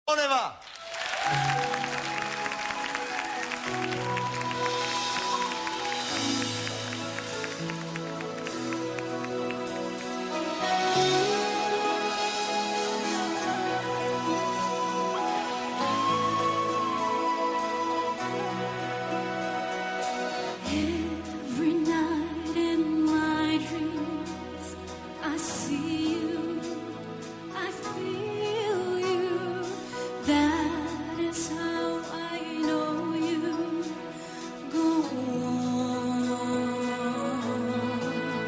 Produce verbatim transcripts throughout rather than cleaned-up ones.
Ne va. Every night in my dreams I see you, I feel you. That is how I know you. Go on.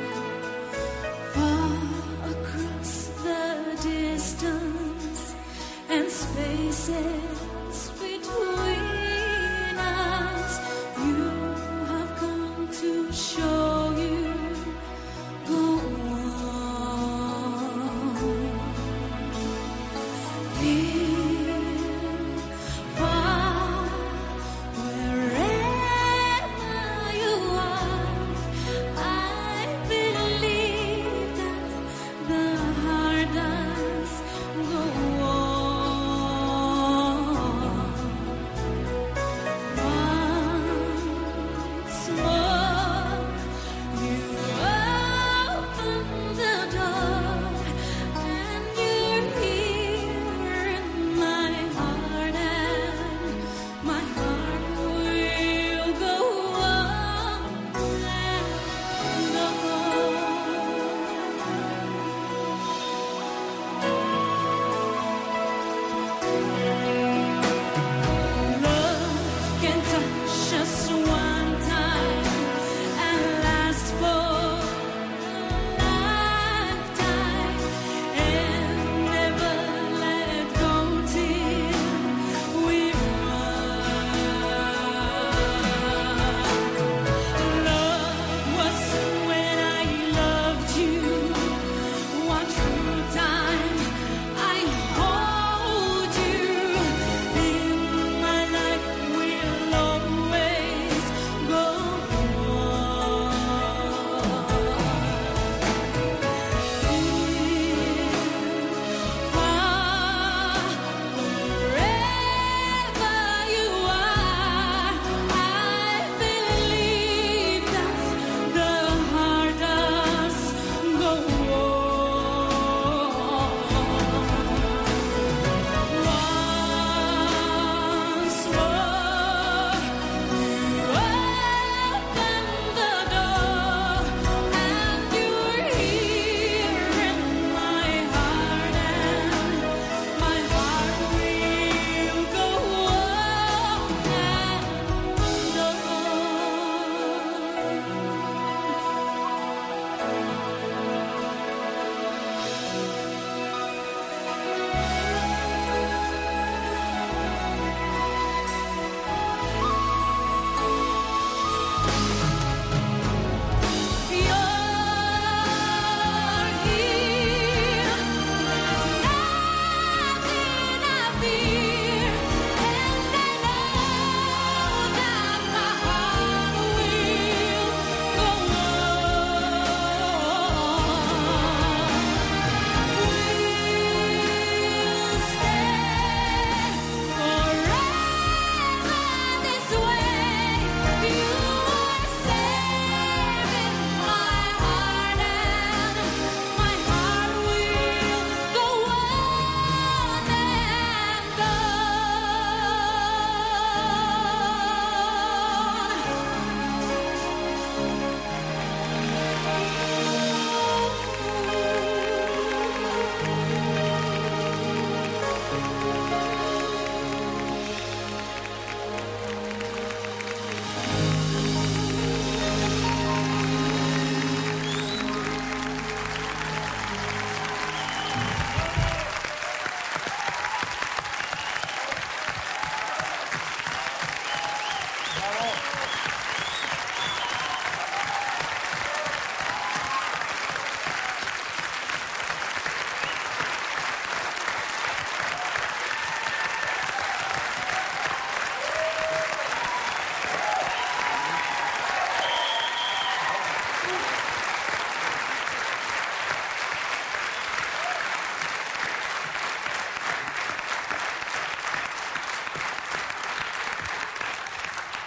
Far across the distance and spaces between us, you have come to show you. Go on. Near, far, wherever you are, I believe that the heart does go on.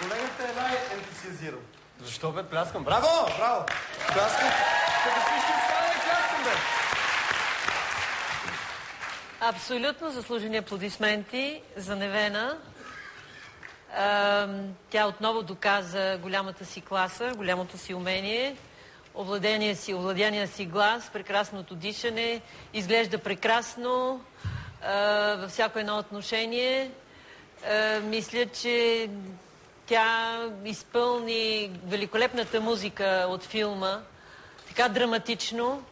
Колегата е най-ентусиазиран. Защо бе? Пляскам. Браво! Браво! Пляскам. Като всички стане, пляскам, бе! Абсолютно заслужени аплодисменти за Невена. Тя отново доказа голямата си класа, голямото си умение, овладения си, овладения си глас, прекрасното дишане, изглежда прекрасно във всяко едно отношение. Мисля, че тя изпълни великолепната музика от филма така драматично,